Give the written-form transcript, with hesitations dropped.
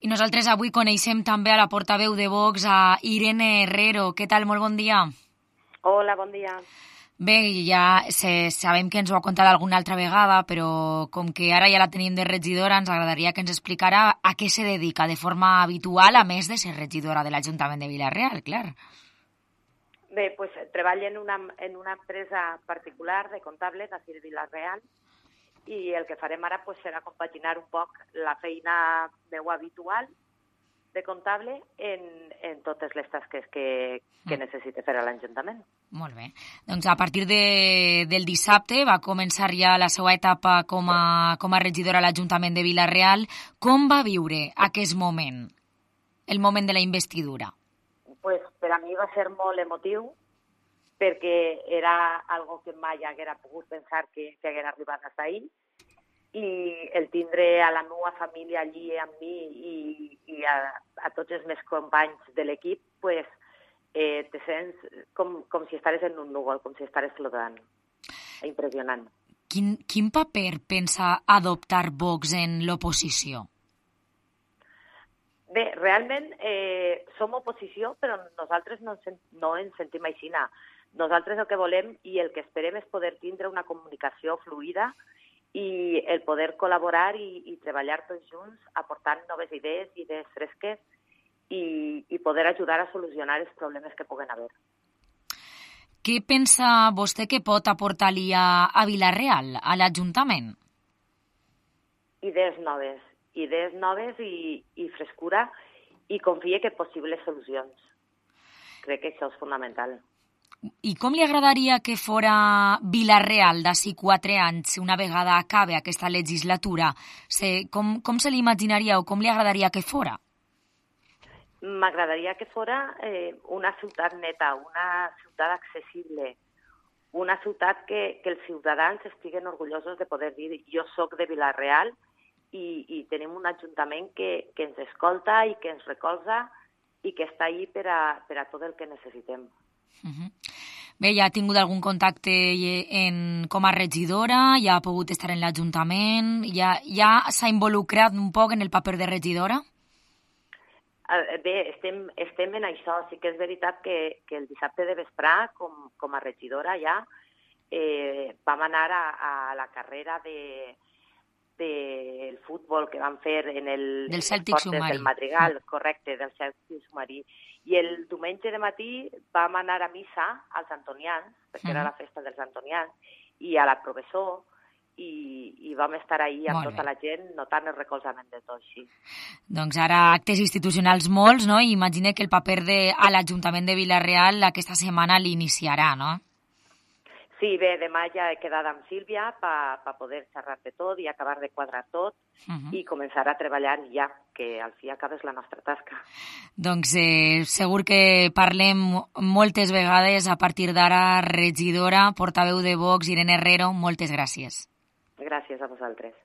I nosaltres avui coneixem també a la portaveu de Vox, a Irene Herrero. Què tal? Molt bon dia. Hola, bon dia. Bé, ja sabem que ens ho ha contat alguna altra vegada, però com que ara ja la tenim de regidora, ens agradaria que ens explicara a què se dedica de forma habitual, a més de ser regidora de l'Ajuntament de Vila-real, clar. Bé, pues treballo en una empresa particular de comptables aquí de Vila-real i el que farem ara pues, serà compaginar un poc la feina meu habitual de comptable en totes les tasques que necessite fer a l'Ajuntament. Molt bé. Doncs a partir del dissabte va començar ja la seva etapa com a regidora a l'Ajuntament de Vila-real. Com va viure aquest moment, el moment de la investidura? Pues per a mi va ser molt emotiu perquè era algo que mai haguera pogut pensar que haguera arribat fins ahir i el tindre a la meva família allí amb mi i a tots els meus companys de l'equip, pues, te sents com si estares en un núvol, com si estares flotant. Impressionant. Quin paper pensa adoptar Vox en l'oposició? Bé, realment som oposició, però nosaltres no ens sentim aixina. Nosaltres el que volem i el que esperem és poder tindre una comunicació fluida i el poder col·laborar i treballar tots junts aportant noves idees fresques i poder ajudar a solucionar els problemes que puguen haver. Què pensa vostè que pot aportar-li a Vila-real, a l'Ajuntament? Idees noves i frescura i confie que possibles solucions. Crec que això és fonamental. I com li agradaria que fora Vila-real d'ací 4 anys, una vegada acabe aquesta legislatura? Com se l'imaginaria o com li agradaria que fora? M'agradaria que fora una ciutat neta, una ciutat accessible, una ciutat que els ciutadans estiguen orgullosos de poder dir jo soc de Vila-real i tenim un ajuntament que ens escolta i que ens recolza i que està ahí per a tot el que necessitem. Bé, ja ha tingut algun contacte com a regidora, ja ha pogut estar en l'Ajuntament, ja s'ha involucrat un poc en el paper de regidora? Bé, estem en això. Sí que és veritat que el dissabte de vesprà, com a regidora ja, vam anar a la carrera del futbol que van fer en del Cèltic Submarí. Del Madrigal, correcte, del Cèltic Submarí. I el diumenge de matí vam anar a missa als Antonians, perquè era la festa dels Antonians, i a la professor, i vam estar ahir amb tota la gent notant el recolzament de tot així. Doncs ara actes institucionals molts, no? I imagine que el paper a l'Ajuntament de Vila-real aquesta setmana l'iniciarà, no? Sí, bé, demà ja he quedat amb Sílvia per poder xerrar de tot i acabar de quadrar tot i començar a treballar ja, que al fi acabes la nostra tasca. Doncs segur que parlem moltes vegades a partir d'ara. Regidora, portaveu de Vox, Irene Herrero, moltes gràcies. Gràcies a vosaltres.